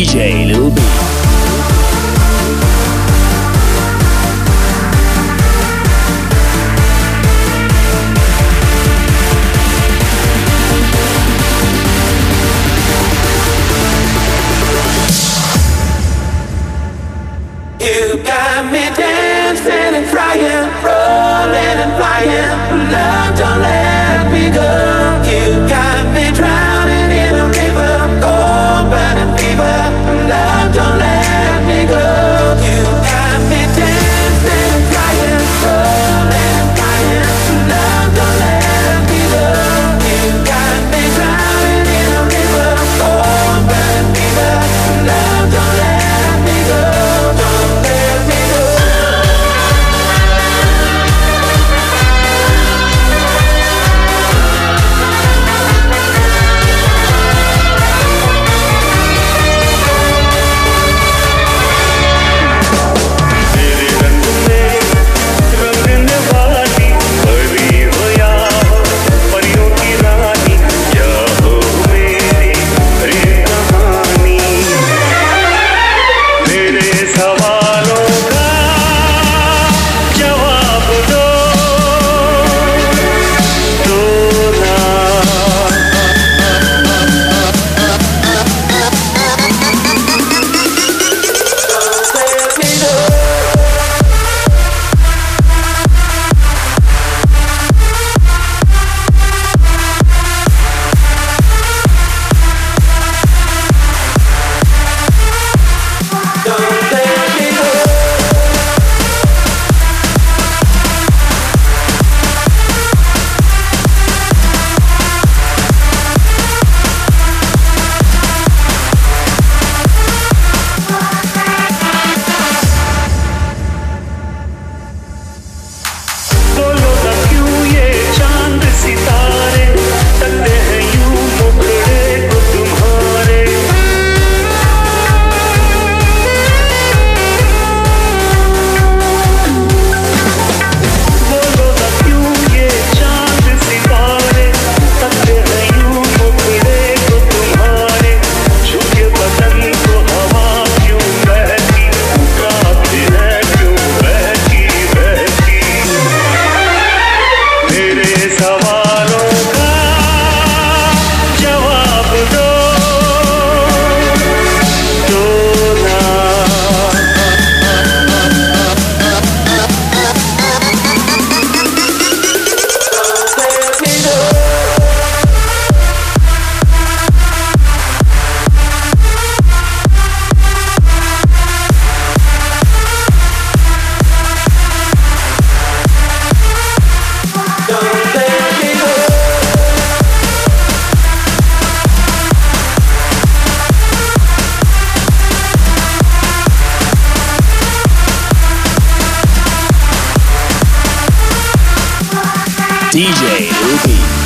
DJ Lil B. You got me dancing and crying, rolling and flying. Love, don't let me go. You got me drowning in a river, cold burning fever. Love, don't let me go. You got me dancing and crying, rolling and flying. Love, don't let me go. You got me drowning in a river, cold burning fever. Love, don't let me go. DJ Lil B.